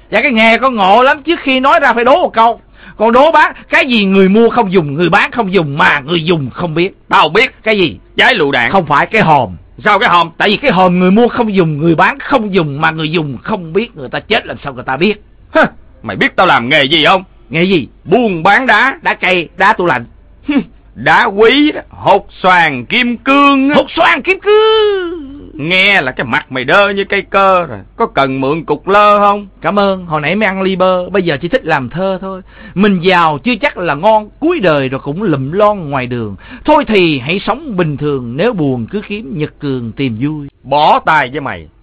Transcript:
Dạ cái nghề con ngộ lắm, trước khi nói ra phải đố một câu. Con đố bác, cái gì người mua không dùng, người bán không dùng mà người dùng không biết? Tao biết. Cái gì? Trái lựu đạn. Không phải, cái hòm. Sao cái hòm? Tại vì cái hòm người mua không dùng, người bán không dùng mà người dùng không biết, người ta chết làm sao người ta biết? Mày biết tao làm nghề gì không? Nghề gì? Buôn bán đá. Đá cây, đá tủ lạnh. Đá quý đó, hột xoàn kim cương. Hột xoàn kim cương. Nghe là cái mặt mày đơ như cây cơ rồi. Có cần mượn cục lơ không? Cảm ơn, hồi nãy mới ăn ly bơ, bây giờ chỉ thích làm thơ thôi. Mình giàu chưa chắc là ngon, cuối đời rồi cũng lụm lon ngoài đường. Thôi thì hãy sống bình thường, nếu buồn cứ kiếm Nhật Cường tìm vui. Bỏ tay với mày.